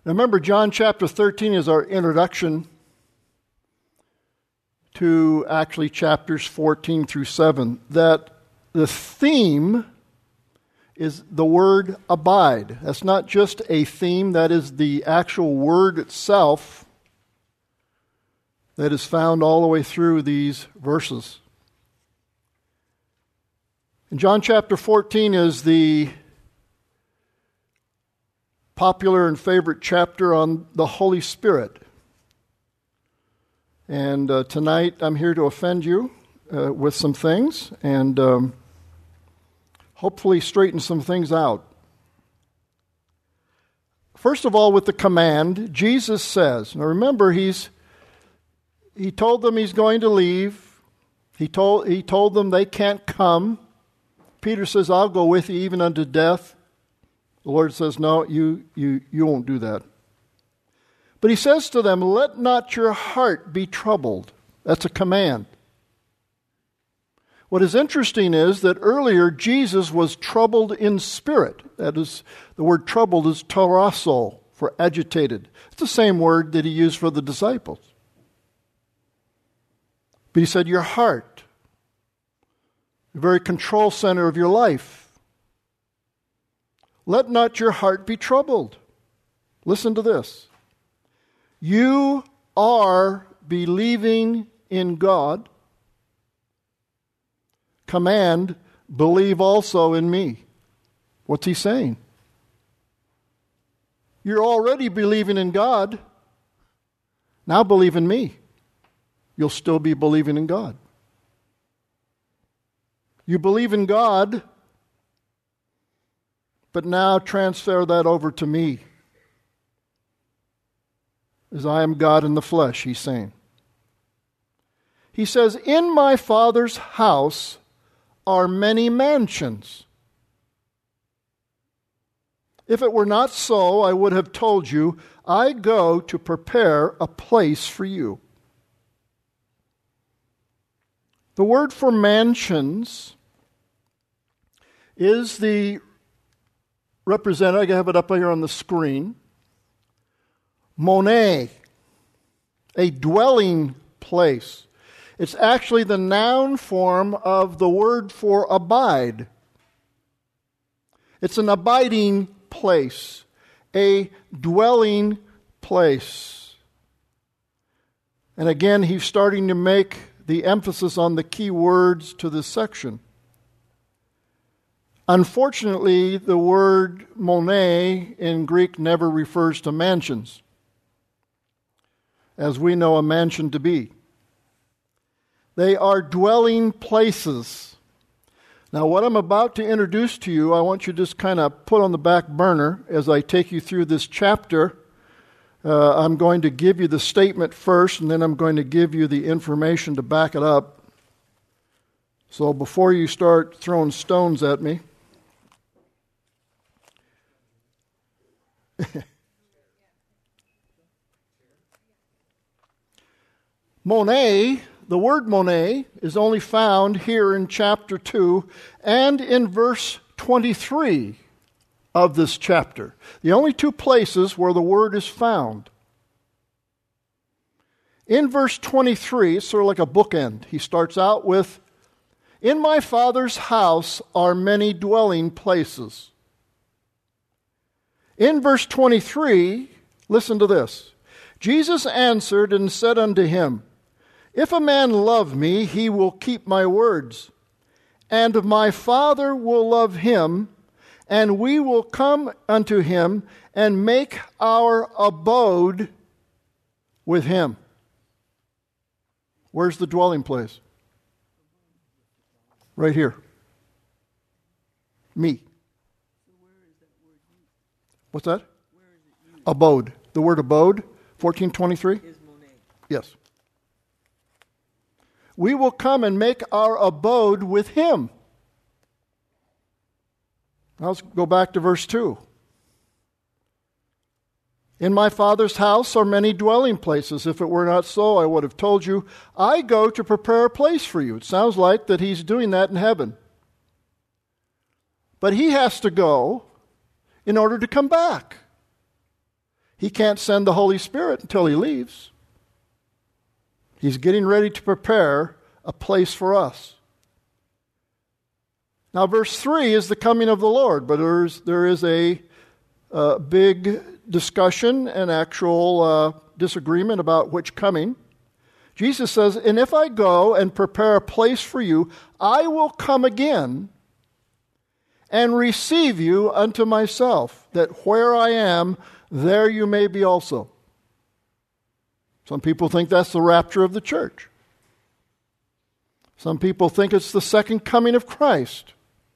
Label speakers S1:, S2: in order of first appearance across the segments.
S1: Now remember, John chapter 13 is our introduction to actually chapters 14 through 7, that the theme is the word abide. That's not just a theme, that is the actual word itself that is found all the way through these verses. And John chapter 14 is the popular and favorite chapter on the Holy Spirit. And tonight I'm here to offend you with some things and hopefully straighten some things out. First of all, with the command, Jesus says, now remember, he told them he's going to leave. He told them they can't come. Peter says, I'll go with you even unto death. The Lord says, no, you won't do that. But he says to them, let not your heart be troubled. That's a command. What is interesting is that earlier Jesus was troubled in spirit. That is, the word troubled is tarasso, for agitated. It's the same word that he used for the disciples. But he said, your heart, the very control center of your life. Let not your heart be troubled. Listen to this. You are believing in God. Command, believe also in me. What's he saying? You're already believing in God. Now believe in me. You'll still be believing in God. You believe in God, but now transfer that over to me. As I am God in the flesh, he's saying. He says, in my Father's house are many mansions. If it were not so, I would have told you, I go to prepare a place for you. The word for mansions is the represented, I have it up here on the screen, Monet, a dwelling place. It's actually the noun form of the word for abide. It's an abiding place, a dwelling place. And again, he's starting to make the emphasis on the key words to this section. Unfortunately, the word Monet in Greek never refers to mansions, as we know a mansion to be. They are dwelling places. Now, what I'm about to introduce to you, I want you to just kind of put on the back burner as I take you through this chapter. I'm going to give you the statement first, and then I'm going to give you the information to back it up. So before you start throwing stones at me, Monet, the word Monet, is only found here in chapter 2 and in verse 23 of this chapter. The only two places where the word is found. In verse 23, it's sort of like a bookend. He starts out with, in my Father's house are many dwelling places. In verse 23, listen to this. Jesus answered and said unto him, if a man love me, he will keep my words, and my Father will love him, and we will come unto him and make our abode with him. Where's the dwelling place? Right here. Me. What's that? Abode. The word abode, 1423? Yes. We will come and make our abode with him. Now let's go back to verse 2. In my Father's house are many dwelling places. If it were not so, I would have told you, I go to prepare a place for you. It sounds like that he's doing that in heaven. But he has to go in order to come back. He can't send the Holy Spirit until He leaves. He's getting ready to prepare a place for us. Now, verse 3 is the coming of the Lord, but there is a big discussion and actual disagreement about which coming. Jesus says, "And if I go and prepare a place for you, I will come again and receive you unto myself, that where I am, there you may be also." Some people think that's the rapture of the church. Some people think it's the second coming of Christ.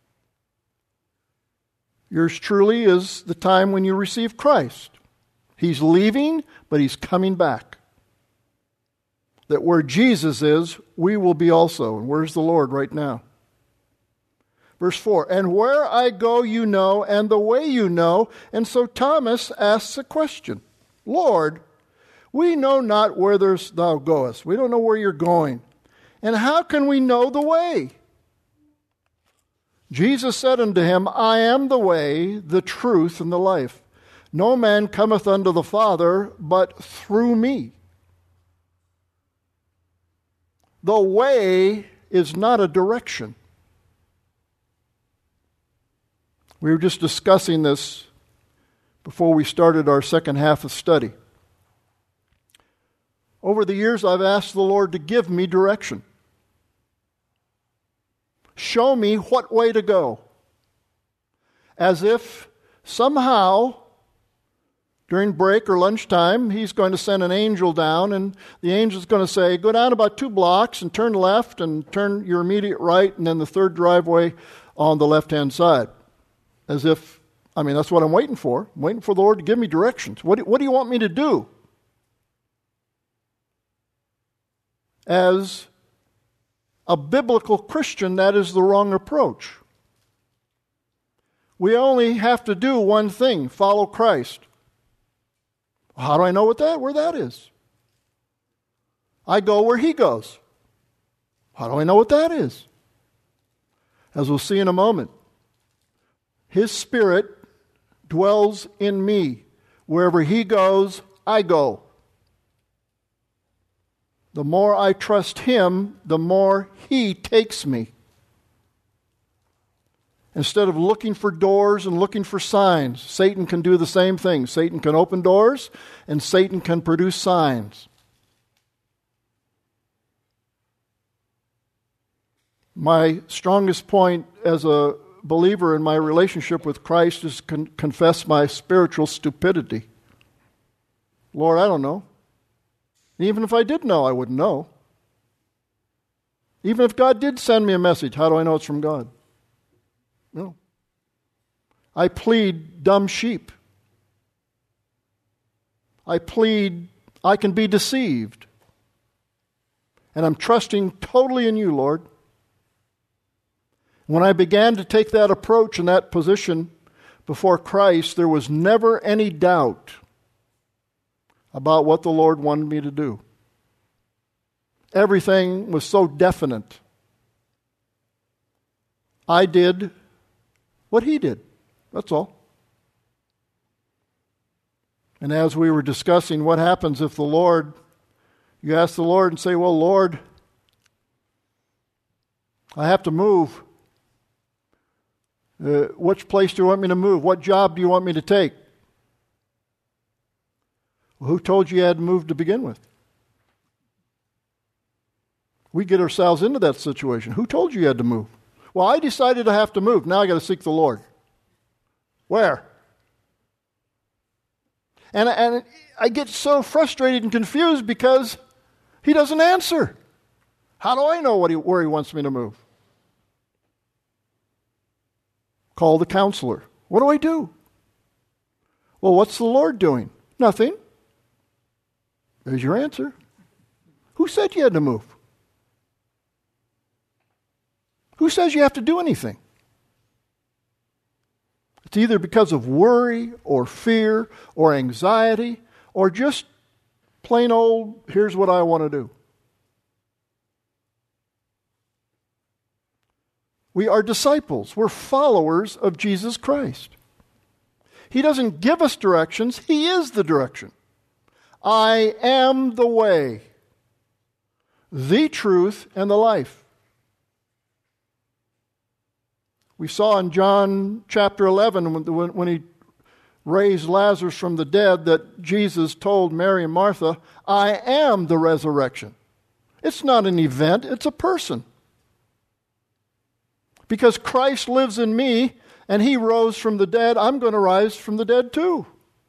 S1: Yours truly is the time when you receive Christ. He's leaving, but He's coming back. That where Jesus is, we will be also. And where's the Lord right now? Verse 4, "And where I go you know, and the way you know." And so Thomas asks a question. "Lord, we know not whither thou goest." We don't know where you're going. "And how can we know the way?" Jesus said unto him, "I am the way, the truth, and the life. No man cometh unto the Father but through me." The way is not a direction. We were just discussing this before we started our second half of study. Over the years, I've asked the Lord to give me direction. Show me what way to go. As if somehow, during break or lunchtime, He's going to send an angel down, and the angel's going to say, "Go down about 2 blocks and turn left and turn your immediate right, and then the third driveway on the left-hand side." As if, that's what I'm waiting for. I'm waiting for the Lord to give me directions. What do you want me to do? As a biblical Christian, that is the wrong approach. We only have to do one thing: follow Christ. How do I know where that is? I go where He goes. How do I know what that is? As we'll see in a moment, His Spirit dwells in me. Wherever He goes, I go. The more I trust Him, the more He takes me. Instead of looking for doors and looking for signs, Satan can do the same thing. Satan can open doors, and Satan can produce signs. My strongest point as a believer in my relationship with Christ is to confess my spiritual stupidity. Lord, I don't know. Even if I did know, I wouldn't know. Even if God did send me a message, how do I know it's from God? No. I plead dumb sheep. I plead I can be deceived. And I'm trusting totally in You, Lord. When I began to take that approach and that position before Christ, there was never any doubt about what the Lord wanted me to do. Everything was so definite. I did what He did. That's all. And as we were discussing what happens if you ask the Lord and say, "Well, Lord, I have to move. Which place do you want me to move? What job do you want me to take?" Well, who told you had to move to begin with? We get ourselves into that situation. Who told you had to move? Well, I decided I have to move. Now I got to seek the Lord. Where? And I get so frustrated and confused because He doesn't answer. How do I know where He wants me to move? Call the counselor. What do I do? Well, what's the Lord doing? Nothing. There's your answer. Who said you had to move? Who says you have to do anything? It's either because of worry or fear or anxiety or just plain old, here's what I want to do. We are disciples. We're followers of Jesus Christ. He doesn't give us directions. He is the direction. I am the way, the truth, and the life. We saw in John chapter 11 when he raised Lazarus from the dead that Jesus told Mary and Martha, I am the resurrection. It's not an event, it's a person. Because Christ lives in me and he rose from the dead, I'm going to rise from the dead too.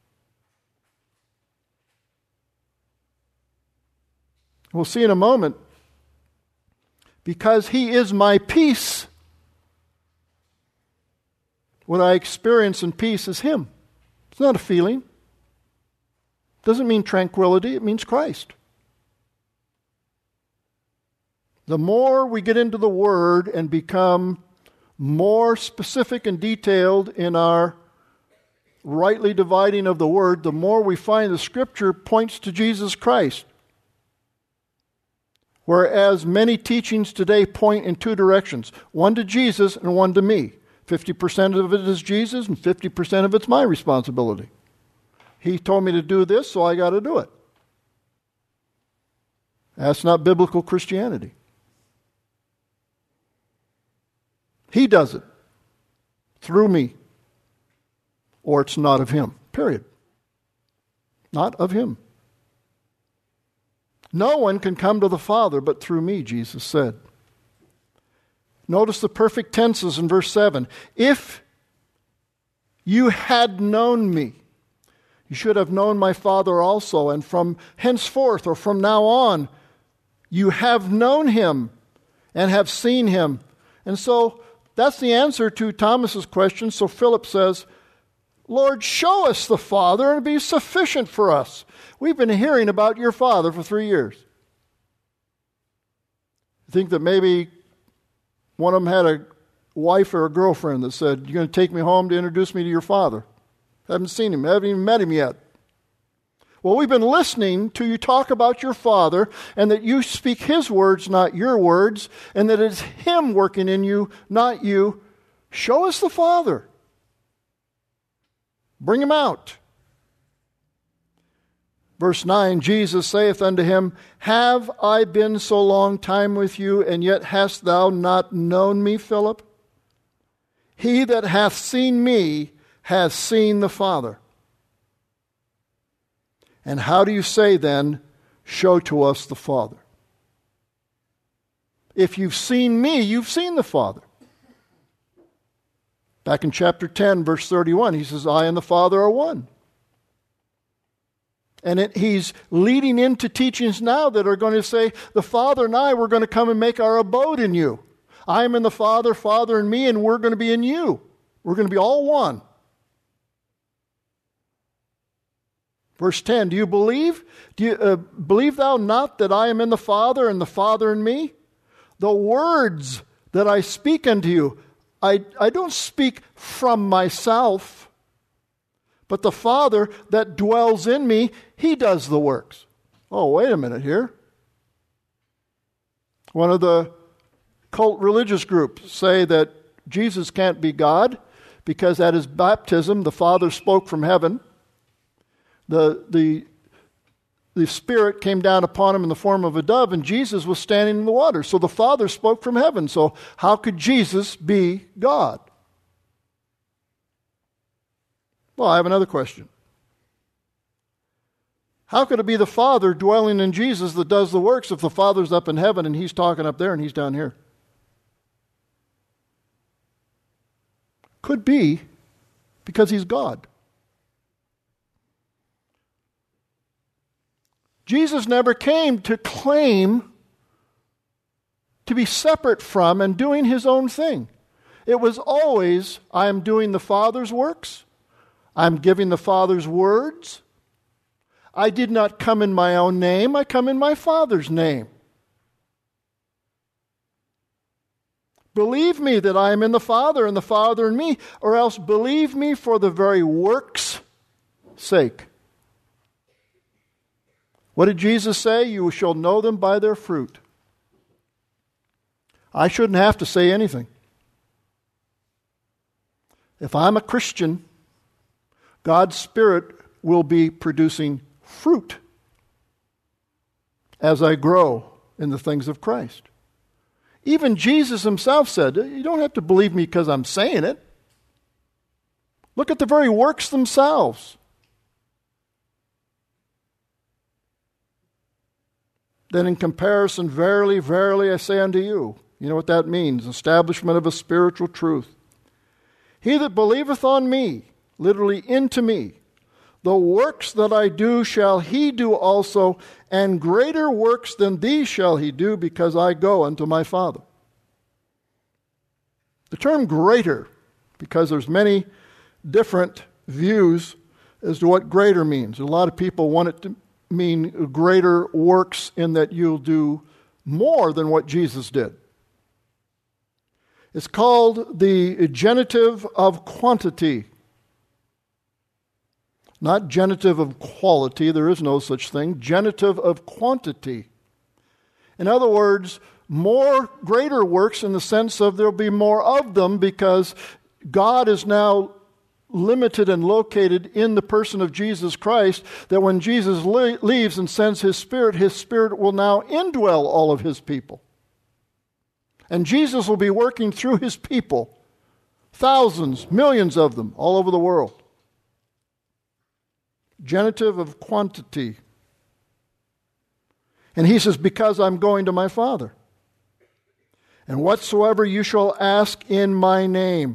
S1: We'll see in a moment. Because he is my peace, what I experience in peace is him. It's not a feeling. It doesn't mean tranquility, it means Christ. The more we get into the Word and become more specific and detailed in our rightly dividing of the Word, the more we find the Scripture points to Jesus Christ. Whereas many teachings today point in two directions, one to Jesus and one to me. 50% of it is Jesus and 50% of it's my responsibility. He told me to do this, so I got to do it. That's not biblical Christianity. He does it through me, or it's not of him, period. Not of him. No one can come to the Father but through me, Jesus said. Notice the perfect tenses in verse 7. If you had known me, you should have known my Father also, and from henceforth or from now on, you have known him and have seen him. And so that's the answer to Thomas's question. So Philip says, Lord, show us the Father and it'll be sufficient for us. We've been hearing about your Father for 3 years. I think that maybe one of them had a wife or a girlfriend that said, you're going to take me home to introduce me to your Father. Haven't seen him, haven't even met him yet. Well, we've been listening to you talk about your Father and that you speak his words, not your words, and that it's him working in you, not you. Show us the Father. Bring him out. Verse 9, Jesus saith unto him, Have I been so long time with you, and yet hast thou not known me, Philip? He that hath seen me hath seen the Father. And how do you say then, show to us the Father? If you've seen me, you've seen the Father. Back in chapter 10, verse 31, he says, I and the Father are one. And he's leading into teachings now that are going to say, the Father and I, we're going to come and make our abode in you. I am in the Father, Father in me, and we're going to be in you. We're going to be all one. Verse 10, do you believe? Believe thou not that I am in the Father and the Father in me? The words that I speak unto you, I don't speak from myself, but the Father that dwells in me, he does the works. Oh, wait a minute here. One of the cult religious groups say that Jesus can't be God because at his baptism the Father spoke from heaven. The Spirit came down upon him in the form of a dove, and Jesus was standing in the water. So the Father spoke from heaven. So how could Jesus be God? Well, I have another question. How could it be the Father dwelling in Jesus that does the works if the Father's up in heaven and he's talking up there and he's down here? Could be because he's God. Jesus never came to claim to be separate from and doing his own thing. It was always, I am doing the Father's works. I'm giving the Father's words. I did not come in my own name. I come in my Father's name. Believe me that I am in the Father and the Father in me, or else believe me for the very work's sake. What did Jesus say? You shall know them by their fruit. I shouldn't have to say anything. If I'm a Christian, God's Spirit will be producing fruit as I grow in the things of Christ. Even Jesus himself said, you don't have to believe me because I'm saying it. Look at the very works themselves. Then in comparison, verily, verily, I say unto you. You know what that means? Establishment of a spiritual truth. He that believeth on me, literally into me, the works that I do shall he do also, and greater works than these shall he do, because I go unto my Father. The term greater, because there's many different views as to what greater means. A lot of people want it to mean greater works in that you'll do more than what Jesus did. It's called the genitive of quantity. Not genitive of quality, there is no such thing. Genitive of quantity. In other words, more greater works in the sense of there'll be more of them because God is now limited and located in the person of Jesus Christ, that when Jesus leaves and sends His Spirit will now indwell all of His people. And Jesus will be working through His people, thousands, millions of them, all over the world. Genitive of quantity. And He says, because I'm going to my Father. And whatsoever you shall ask in my name,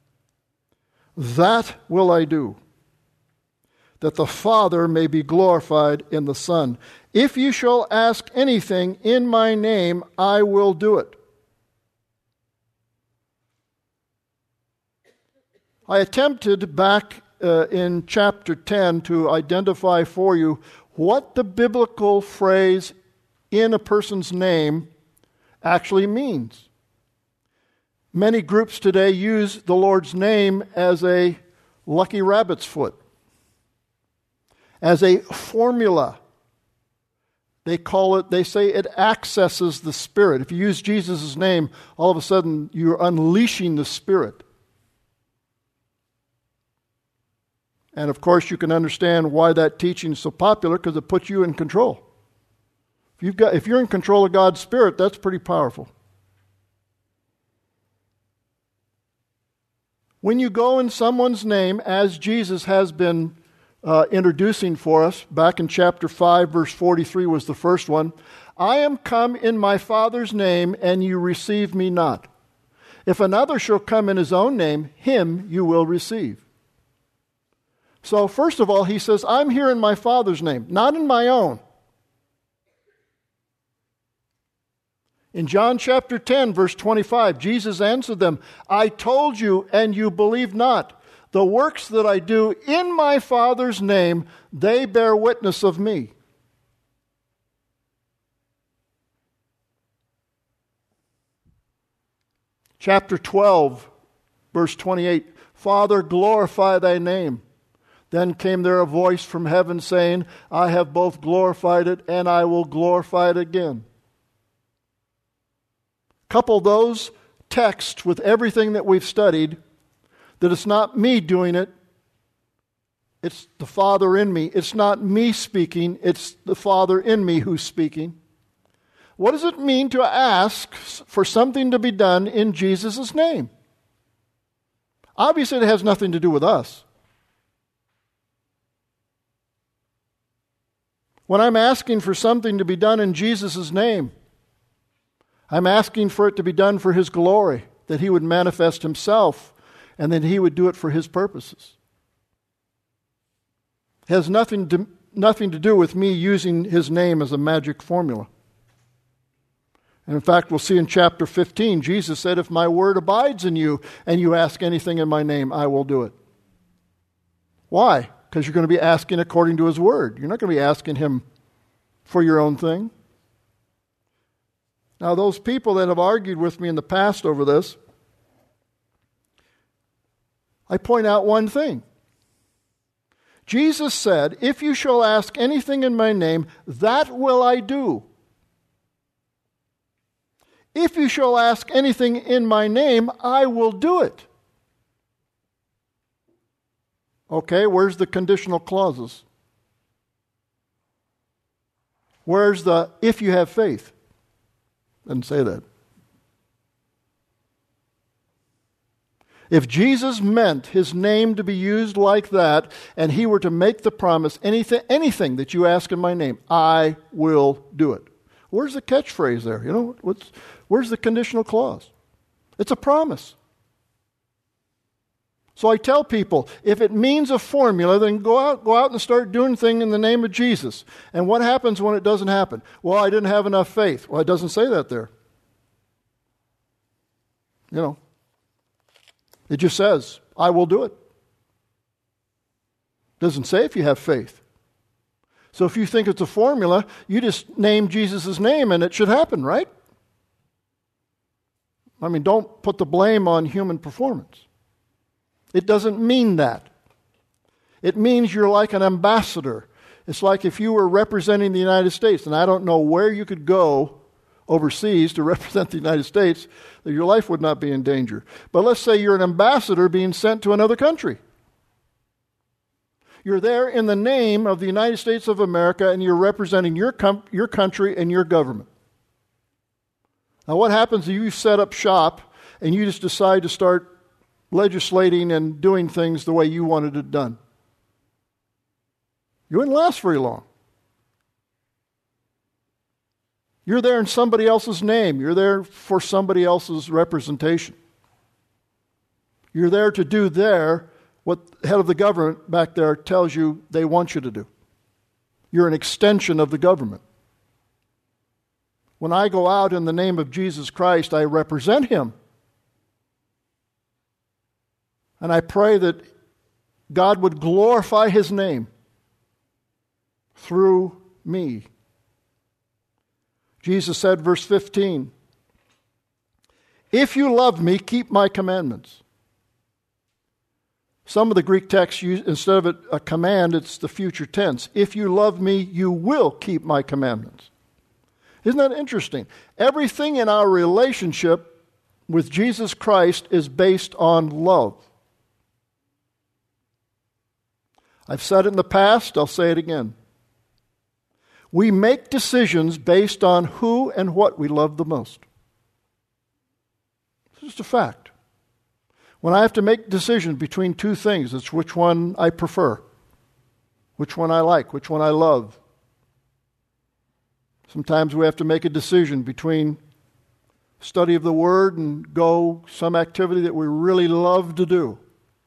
S1: that will I do, that the Father may be glorified in the Son. If you shall ask anything in my name, I will do it. I attempted back in chapter 10 to identify for you what the biblical phrase in a person's name actually means. Many groups today use the Lord's name as a lucky rabbit's foot, as a formula. They say it accesses the Spirit. If you use Jesus' name, all of a sudden you're unleashing the Spirit. And of course you can understand why that teaching is so popular, because it puts you in control. If you're in control of God's Spirit, that's pretty powerful. When you go in someone's name, as Jesus has been introducing for us, back in chapter 5, verse 43 was the first one, I am come in my Father's name, and you receive me not. If another shall come in his own name, him you will receive. So first of all, he says, I'm here in my Father's name, not in my own. In John chapter 10, verse 25, Jesus answered them, I told you, and you believe not. The works that I do in my Father's name, they bear witness of me. Chapter 12, verse 28, Father, glorify thy name. Then came there a voice from heaven saying, I have both glorified it, and I will glorify it again. Couple those texts with everything that we've studied, that it's not me doing it, it's the Father in me. It's not me speaking, it's the Father in me who's speaking. What does it mean to ask for something to be done in Jesus' name? Obviously, it has nothing to do with us. When I'm asking for something to be done in Jesus' name, I'm asking for it to be done for His glory, that He would manifest Himself, and that He would do it for His purposes. It has nothing to do with me using His name as a magic formula. And in fact, we'll see in chapter 15, Jesus said, if my word abides in you, and you ask anything in my name, I will do it. Why? Because you're going to be asking according to His word. You're not going to be asking Him for your own thing. Now, those people that have argued with me in the past over this, I point out one thing. Jesus said, if you shall ask anything in my name, that will I do. If you shall ask anything in my name, I will do it. Okay, where's the conditional clauses? Where's the if you have faith? Doesn't say that. If Jesus meant his name to be used like that, and he were to make the promise, anything that you ask in my name, I will do it. Where's the catchphrase there? You know, where's the conditional clause? It's a promise. So I tell people, if it means a formula, then go out and start doing things in the name of Jesus. And what happens when it doesn't happen? Well, I didn't have enough faith. Well, it doesn't say that there. You know. It just says, I will do it. It doesn't say if you have faith. So if you think it's a formula, you just name Jesus' name and it should happen, right? I mean, don't put the blame on human performance. It doesn't mean that. It means you're like an ambassador. It's like if you were representing the United States, and I don't know where you could go overseas to represent the United States, that your life would not be in danger. But let's say you're an ambassador being sent to another country. You're there in the name of the United States of America, and you're representing your country and your government. Now what happens if you set up shop and you just decide to start legislating and doing things the way you wanted it done? You wouldn't last very long. You're there in somebody else's name. You're there for somebody else's representation. You're there to do what the head of the government back there tells you they want you to do. You're an extension of the government. When I go out in the name of Jesus Christ, I represent him. And I pray that God would glorify his name through me. Jesus said, verse 15, if you love me, keep my commandments. Some of the Greek texts use, instead of a command, it's the future tense. If you love me, you will keep my commandments. Isn't that interesting? Everything in our relationship with Jesus Christ is based on love. I've said it in the past, I'll say it again. We make decisions based on who and what we love the most. It's just a fact. When I have to make decisions between two things, it's which one I prefer, which one I like, which one I love. Sometimes we have to make a decision between study of the Word and go some activity that we really love to do.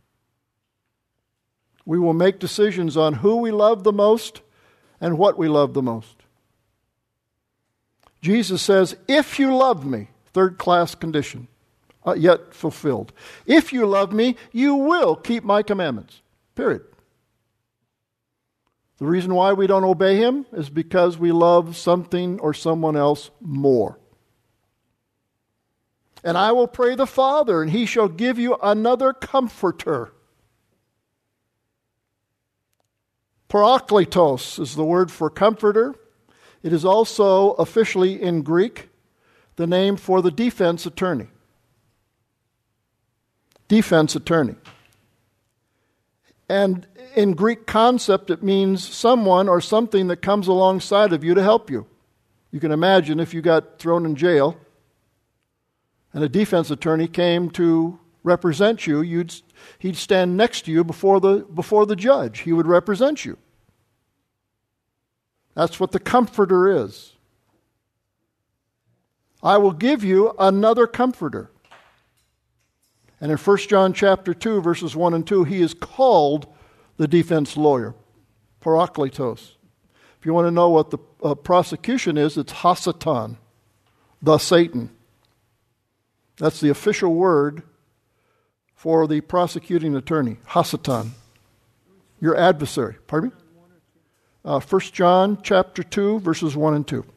S1: We will make decisions on who we love the most and what we love the most. Jesus says, if you love me, third class condition, yet fulfilled. If you love me, you will keep my commandments. Period. The reason why we don't obey him is because we love something or someone else more. And I will pray the Father, and he shall give you another comforter. Parakletos is the word for comforter. It is also officially in Greek the name for the defense attorney. Defense attorney. And in Greek concept, it means someone or something that comes alongside of you to help you. You can imagine if you got thrown in jail and a defense attorney came to represent you, he'd stand next to you before the judge. He would represent you. That's what the comforter is. I will give you another comforter. And in 1 John chapter 2, verses 1 and 2, he is called the defense lawyer, Parakletos. If you want to know what the prosecution is, it's Hasatan, the Satan. That's the official word for the prosecuting attorney, Hasatan, your adversary. Pardon me? 1 John chapter 2, verses 1 and 2.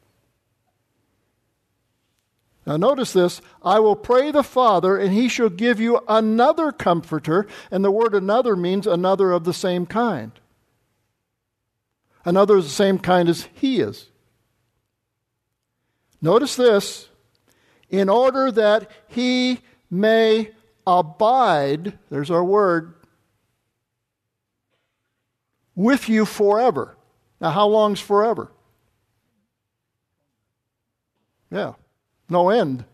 S1: Now notice this, I will pray the Father, and he shall give you another comforter, and the word another means another of the same kind. Another of the same kind as he is. Notice this, in order that he may abide, there's our word, with you forever. Now, how long's forever? Yeah, no end.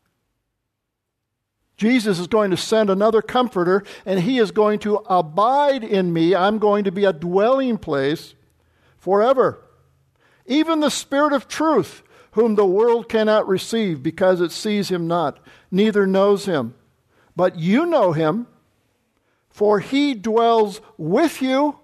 S1: Jesus is going to send another comforter, and he is going to abide in me. I'm going to be a dwelling place forever. Even the Spirit of truth, whom the world cannot receive because it sees him not, neither knows him. But you know him, for he dwells with you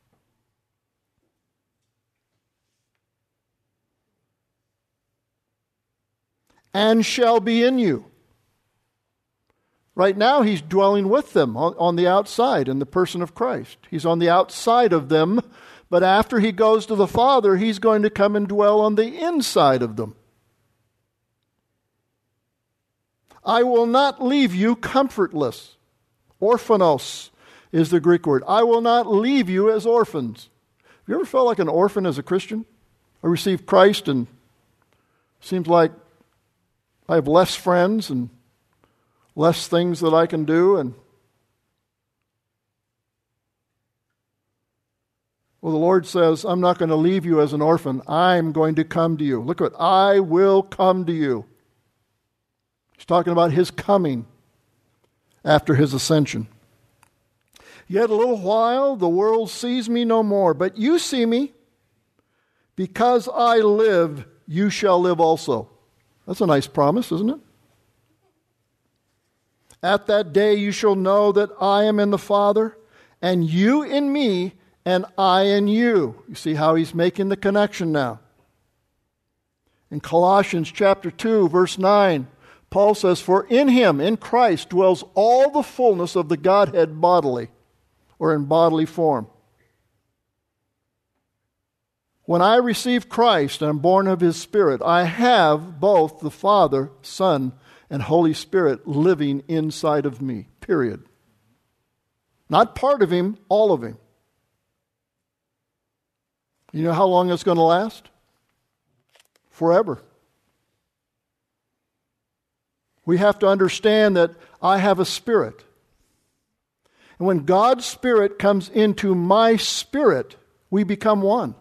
S1: and shall be in you. Right now, he's dwelling with them on the outside in the person of Christ. He's on the outside of them, but after he goes to the Father, he's going to come and dwell on the inside of them. I will not leave you comfortless. Orphanos is the Greek word. I will not leave you as orphans. Have you ever felt like an orphan as a Christian? I received Christ and it seems like I have less friends and less things that I can do. And well, the Lord says, I'm not going to leave you as an orphan. I'm going to come to you. Look at it. I will come to you. He's talking about his coming after his ascension. Yet a little while, the world sees me no more, but you see me. Because I live, you shall live also. That's a nice promise, isn't it? At that day you shall know that I am in the Father, and you in me, and I in you. You see how he's making the connection now. In Colossians chapter 2, verse 9, Paul says, for in him, in Christ, dwells all the fullness of the Godhead bodily, or in bodily form. When I receive Christ and am born of his Spirit, I have both the Father, Son, and Holy Spirit living inside of me, period. Not part of him, all of him. You know how long it's going to last? Forever. We have to understand that I have a spirit. And when God's Spirit comes into my spirit, we become one.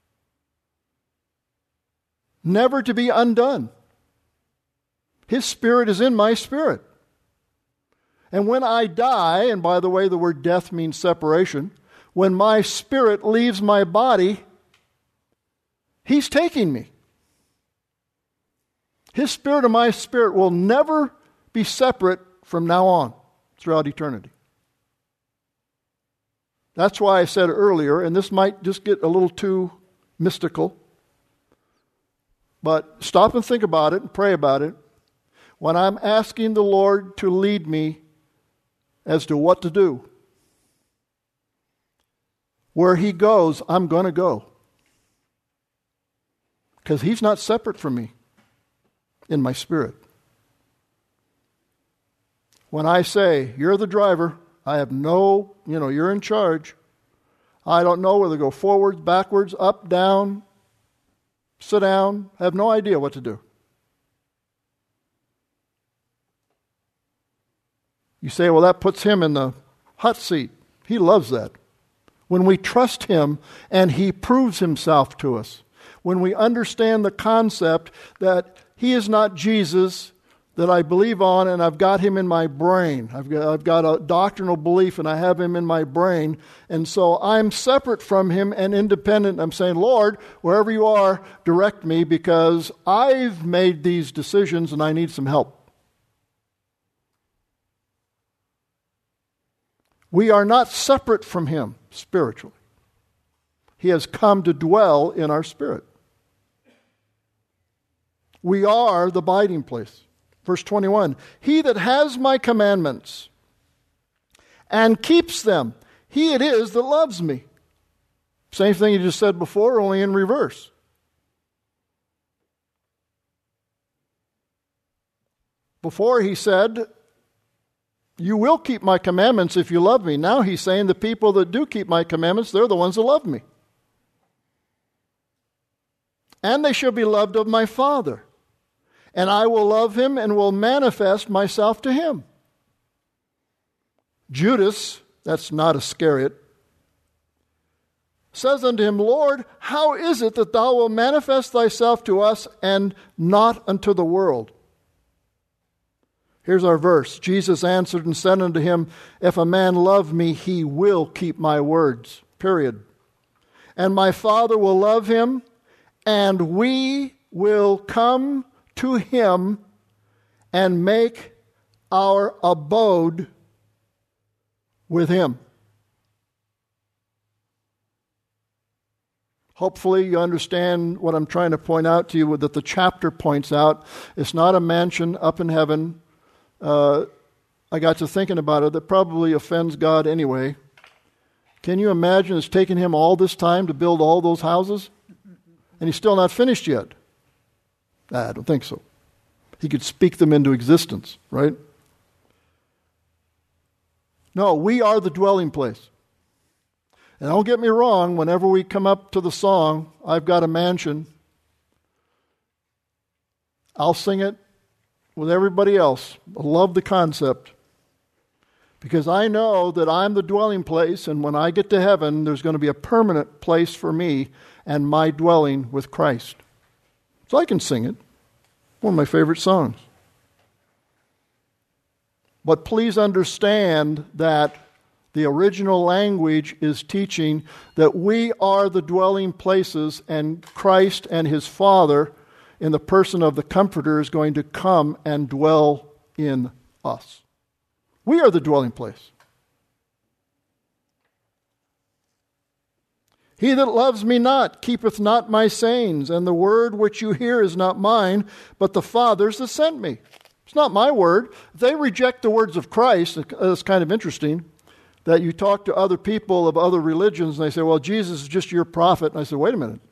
S1: Never to be undone. His Spirit is in my spirit. And when I die, and by the way, the word death means separation, when my spirit leaves my body, he's taking me. His spirit and my spirit will never be separate from now on, throughout eternity. That's why I said earlier, and this might just get a little too mystical, but stop and think about it and pray about it. When I'm asking the Lord to lead me as to what to do, where he goes, I'm going to go. Because he's not separate from me in my spirit. When I say, you're the driver, I have no, you're in charge. I don't know whether to go forwards, backwards, up, down, sit down. I have no idea what to do. You say, well, that puts him in the hot seat. He loves that. When we trust him and he proves himself to us, when we understand the concept that he is not Jesus that I believe on and I've got him in my brain. I've got a doctrinal belief and I have him in my brain. And so I'm separate from him and independent. I'm saying, Lord, wherever you are, direct me because I've made these decisions and I need some help. We are not separate from him spiritually. He has come to dwell in our spirit. We are the abiding place. Verse 21, he that has my commandments and keeps them, he it is that loves me. Same thing you just said before, only in reverse. Before he said, you will keep my commandments if you love me. Now he's saying the people that do keep my commandments, they're the ones that love me. And they shall be loved of my Father. And I will love him and will manifest myself to him. Judas, that's not Iscariot, says unto him, Lord, how is it that thou wilt manifest thyself to us and not unto the world? Here's our verse. Jesus answered and said unto him, if a man love me, he will keep my words. Period. And my Father will love him, and we will come to him and make our abode with him. Hopefully you understand what I'm trying to point out to you, that the chapter points out. It's not a mansion up in heaven. I got to thinking about it. That probably offends God anyway. Can you imagine it's taken him all this time to build all those houses? And he's still not finished yet. I don't think so. He could speak them into existence, right? No, we are the dwelling place. And don't get me wrong, whenever we come up to the song, I've got a mansion, I'll sing it with everybody else. I love the concept. Because I know that I'm the dwelling place, and when I get to heaven, there's going to be a permanent place for me and my dwelling with Christ. So I can sing it. One of my favorite songs. But please understand that the original language is teaching that we are the dwelling places, and Christ and his Father, in the person of the Comforter, is going to come and dwell in us. We are the dwelling place. He that loves me not keepeth not my sayings, and the word which you hear is not mine, but the Father's that sent me. It's not my word. If they reject the words of Christ, it's kind of interesting that you talk to other people of other religions, and they say, well, Jesus is just your prophet. And I say, wait a minute.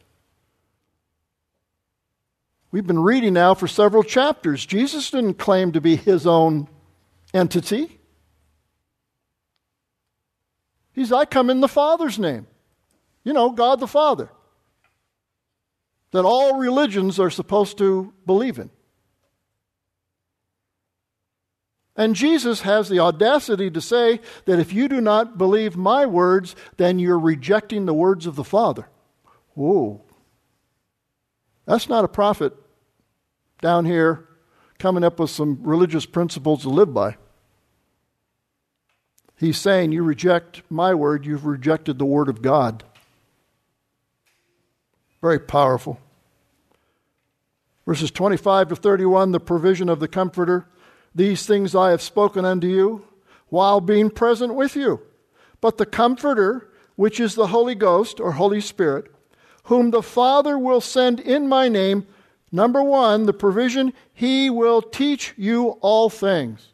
S1: We've been reading now for several chapters. Jesus didn't claim to be his own entity. He's, I come in the Father's name. You know, God the Father. That all religions are supposed to believe in. And Jesus has the audacity to say that if you do not believe my words, then you're rejecting the words of the Father. Whoa. That's not a prophet down here coming up with some religious principles to live by. He's saying, you reject my word, you've rejected the word of God. Very powerful. Verses 25 to 31, the provision of the Comforter. These things I have spoken unto you while being present with you. But the Comforter, which is the Holy Ghost or Holy Spirit, whom the Father will send in my name, number one, the provision, he will teach you all things.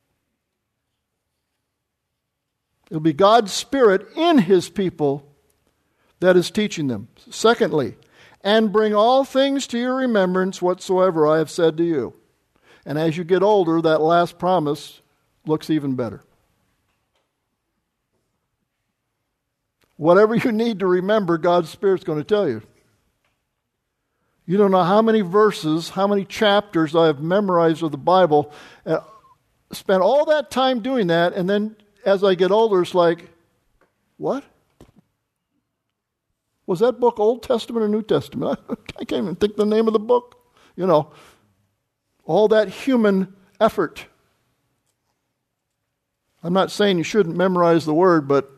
S1: It'll be God's Spirit in his people that is teaching them. Secondly, and bring all things to your remembrance whatsoever I have said to you. And as you get older, that last promise looks even better. Whatever you need to remember, God's Spirit's going to tell you. You don't know how many verses, how many chapters I have memorized of the Bible. Spent all that time doing that, and then as I get older, it's like, what? Was that book Old Testament or New Testament? I can't even think the name of the book. You know, all that human effort. I'm not saying you shouldn't memorize the word, but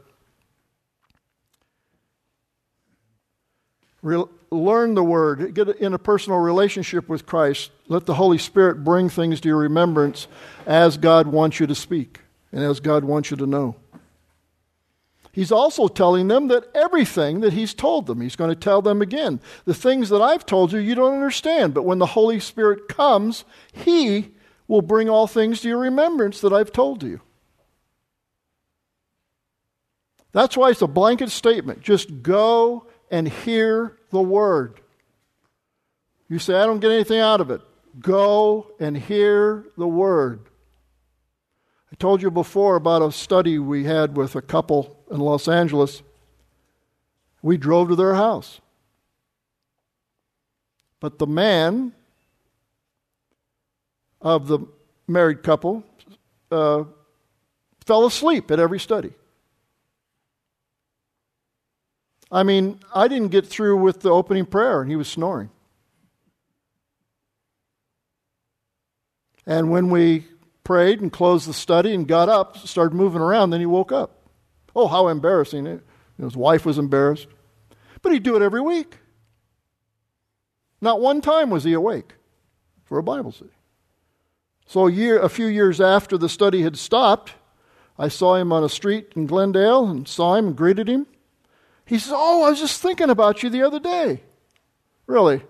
S1: learn the word. Get in a personal relationship with Christ. Let the Holy Spirit bring things to your remembrance as God wants you to speak and as God wants you to know. He's also telling them that everything that he's told them, he's going to tell them again. The things that I've told you, you don't understand. But when the Holy Spirit comes, he will bring all things to your remembrance that I've told you. That's why it's a blanket statement. Just go and hear the word. You say, I don't get anything out of it. Go and hear the word. I told you before about a study we had with a couple in Los Angeles. We drove to their house. But the man of the married couple fell asleep at every study. I mean, I didn't get through with the opening prayer, and he was snoring. And when we prayed and closed the study and got up, started moving around, then he woke up. Oh, how embarrassing. His wife was embarrassed. But he'd do it every week. Not one time was he awake for a Bible study. So a few years after the study had stopped, I saw him on a street in Glendale and saw him and greeted him. He says, "Oh, I was just thinking about you the other day." Really?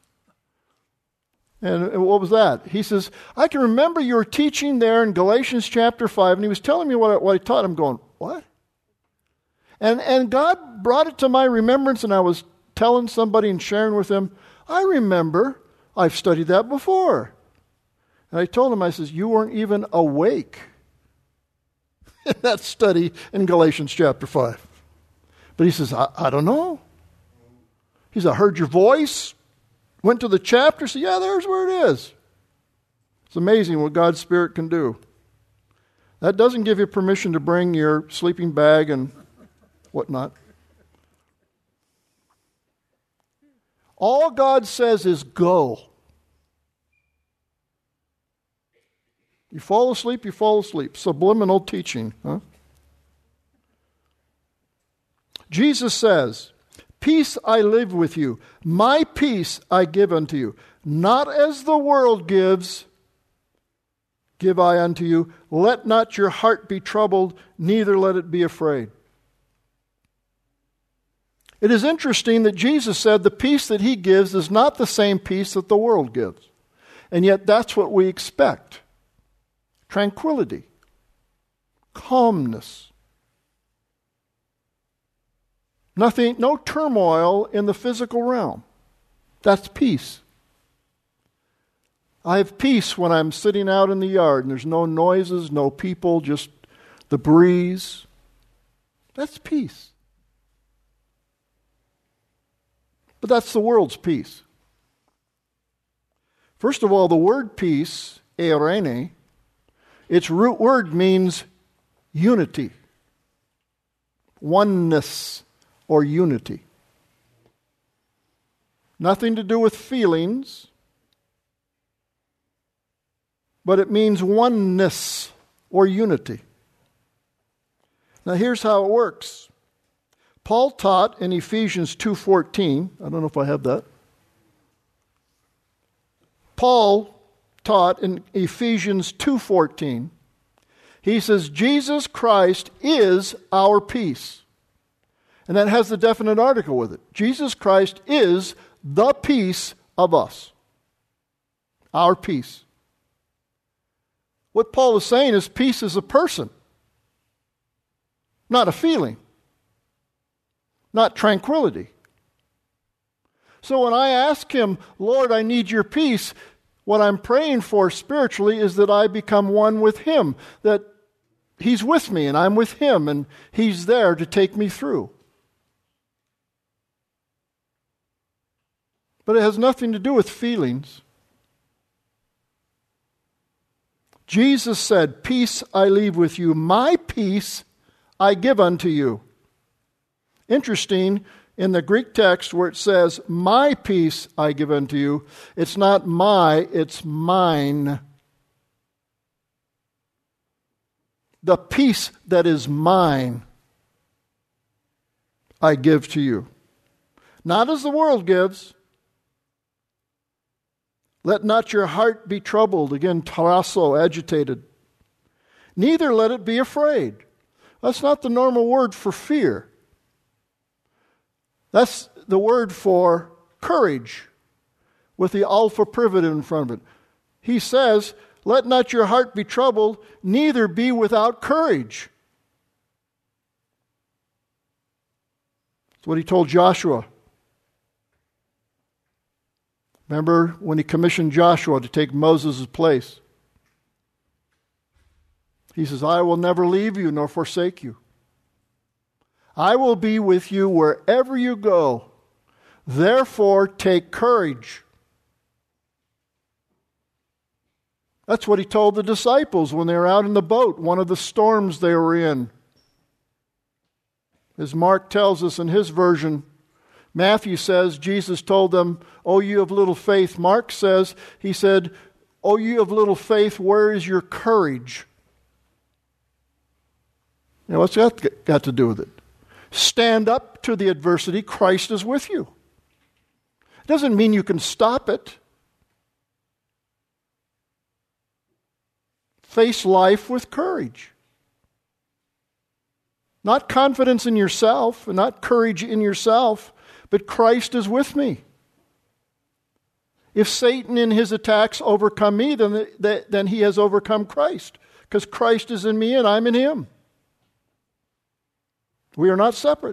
S1: And what was that? He says, "I can remember you were teaching there in Galatians chapter 5, and he was telling me what he taught." I'm going, "What?" And God brought it to my remembrance, and I was telling somebody and sharing with them, "I remember, I've studied that before." And I told him, I says, "You weren't even awake in that study in Galatians chapter 5. But he says, I don't know. He said, "I heard your voice, went to the chapter, said, yeah, there's where it is." It's amazing what God's Spirit can do. That doesn't give you permission to bring your sleeping bag and whatnot. All God says is go. You fall asleep, you fall asleep. Subliminal teaching. Huh? Jesus says, "Peace I live with you. My peace I give unto you. Not as the world gives, give I unto you. Let not your heart be troubled, neither let it be afraid." It is interesting that Jesus said the peace that he gives is not the same peace that the world gives. And yet that's what we expect. Tranquility, calmness, nothing, no turmoil in the physical realm. That's peace. I have peace when I'm sitting out in the yard and there's no noises, no people, just the breeze. That's peace. But that's the world's peace. First of all, the word peace, eirene, its root word means unity, oneness, or unity. Nothing to do with feelings, but it means oneness or unity. Now here's how it works. Paul taught in Ephesians 2:14, I don't know if I have that. Paul taught in Ephesians 2:14, he says, Jesus Christ is our peace. And that has the definite article with it. Jesus Christ is the peace of us. Our peace. What Paul is saying is peace is a person, not a feeling, not tranquility. So when I ask him, "Lord, I need your peace," what I'm praying for spiritually is that I become one with him, that he's with me and I'm with him and he's there to take me through. But it has nothing to do with feelings. Jesus said, "Peace I leave with you, my peace I give unto you." Interesting, in the Greek text where it says, "My peace I give unto you," it's not my, it's mine. The peace that is mine, I give to you. Not as the world gives. Let not your heart be troubled. Again, tarasso, agitated. Neither let it be afraid. That's not the normal word for fear. That's the word for courage with the alpha privative in front of it. He says, "Let not your heart be troubled, neither be without courage." That's what he told Joshua. Remember when he commissioned Joshua to take Moses' place? He says, "I will never leave you nor forsake you. I will be with you wherever you go. Therefore, take courage." That's what he told the disciples when they were out in the boat, one of the storms they were in. As Mark tells us in his version, Matthew says Jesus told them, "O you of little faith." Mark says, he said, "O you of little faith, where is your courage?" Now, what's that got to do with it? Stand up to the adversity. Christ is with you. It doesn't mean you can stop it. Face life with courage. Not confidence in yourself, and not courage in yourself, but Christ is with me. If Satan in his attacks overcome me, then he has overcome Christ, because Christ is in me and I'm in him. We are not separate.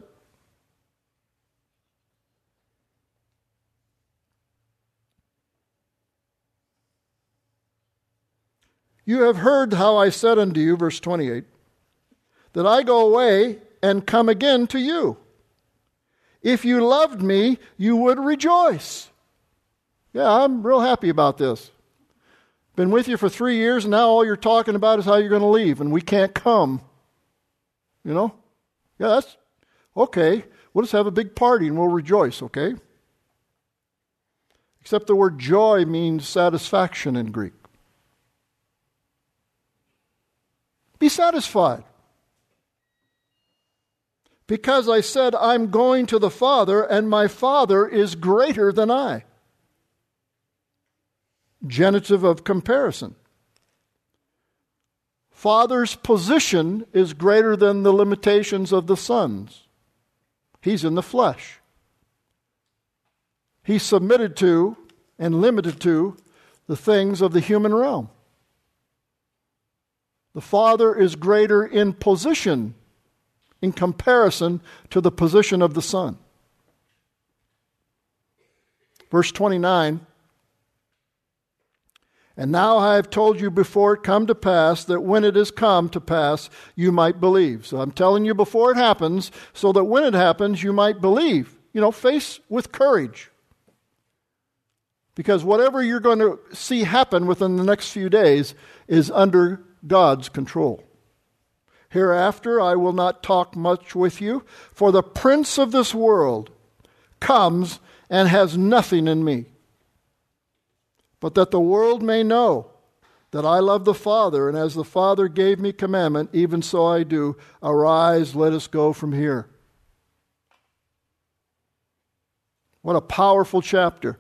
S1: You have heard how I said unto you, verse 28, that I go away and come again to you. If you loved me, you would rejoice. Yeah, I'm real happy about this. Been with you for 3 years, and now all you're talking about is how you're going to leave, and we can't come. You know? Yeah, that's okay. We'll just have a big party and we'll rejoice, okay? Except the word joy means satisfaction in Greek. Be satisfied. Because I said, I'm going to the Father, and my Father is greater than I. Genitive of comparison. Father's position is greater than the limitations of the Son's. He's in the flesh. He's submitted to and limited to the things of the human realm. The Father is greater in position in comparison to the position of the Son. Verse 29, and now I have told you before it come to pass, that when it is come to pass, you might believe. So I'm telling you before it happens, so that when it happens, you might believe. You know, face with courage. Because whatever you're going to see happen within the next few days is under God's control. Hereafter I will not talk much with you, for the prince of this world comes and has nothing in me. But that the world may know that I love the Father, and as the Father gave me commandment, even so I do. Arise, let us go from here. What a powerful chapter.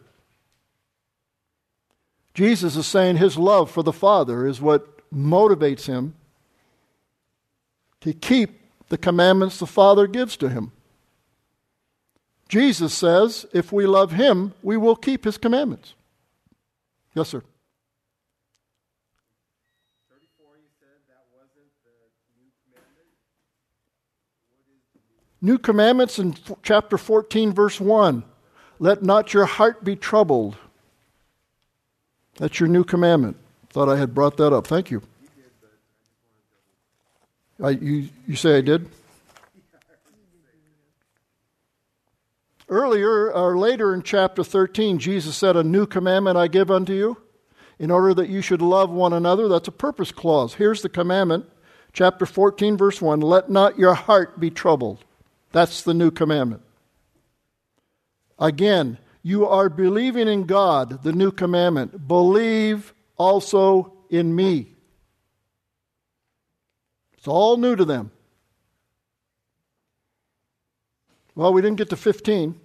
S1: Jesus is saying his love for the Father is what motivates him to keep the commandments the Father gives to him. Jesus says, if we love him, we will keep his commandments. Yes, sir.
S2: 34, you said that wasn't the new commandment? What is the
S1: New commandments in chapter 14, verse 1. Let not your heart be troubled. That's your new commandment. Thought I had brought that up. Thank you.
S2: You did, but I just wanted to
S1: You say I did? Earlier or later in chapter 13, Jesus said, a new commandment I give unto you, in order that you should love one another. That's a purpose clause. Here's the commandment, chapter 14, verse 1. Let not your heart be troubled. That's the new commandment. Again, you are believing in God, the new commandment. Believe also in me. It's all new to them. Well, we didn't get to 15.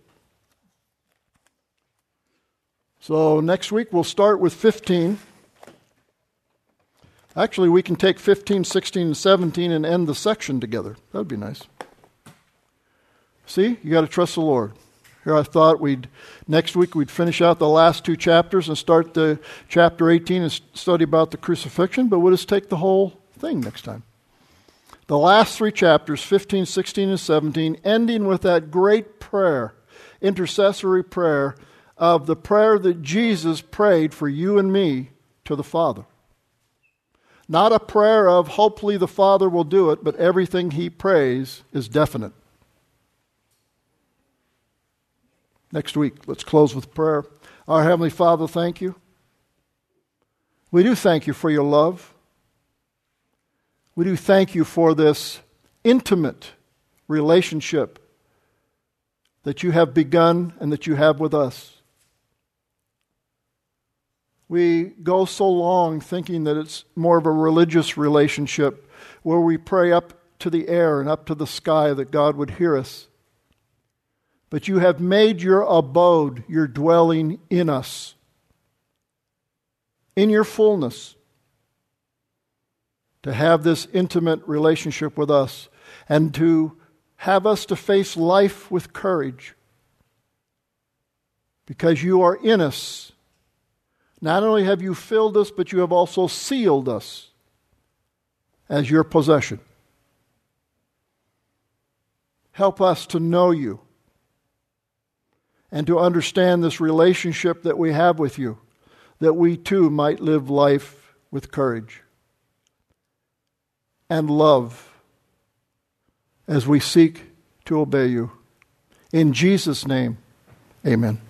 S1: So next week we'll start with 15. Actually, we can take 15, 16, and 17 and end the section together. That would be nice. See, you got to trust the Lord. Here I thought next week we'd finish out the last two chapters and start the chapter 18 and study about the crucifixion, but we'll just take the whole thing next time. The last three chapters, 15, 16, and 17, ending with that great prayer, intercessory prayer, of the prayer that Jesus prayed for you and me to the Father. Not a prayer of hopefully the Father will do it, but everything he prays is definite. Next week, let's close with prayer. Our Heavenly Father, thank you. We do thank you for your love. We do thank you for this intimate relationship that you have begun and that you have with us. We go so long thinking that it's more of a religious relationship where we pray up to the air and up to the sky that God would hear us. But you have made your abode, your dwelling in us, in your fullness, to have this intimate relationship with us and to have us to face life with courage. Because you are in us. Not only have you filled us, but you have also sealed us as your possession. Help us to know you and to understand this relationship that we have with you, that we too might live life with courage and love as we seek to obey you. In Jesus' name, amen.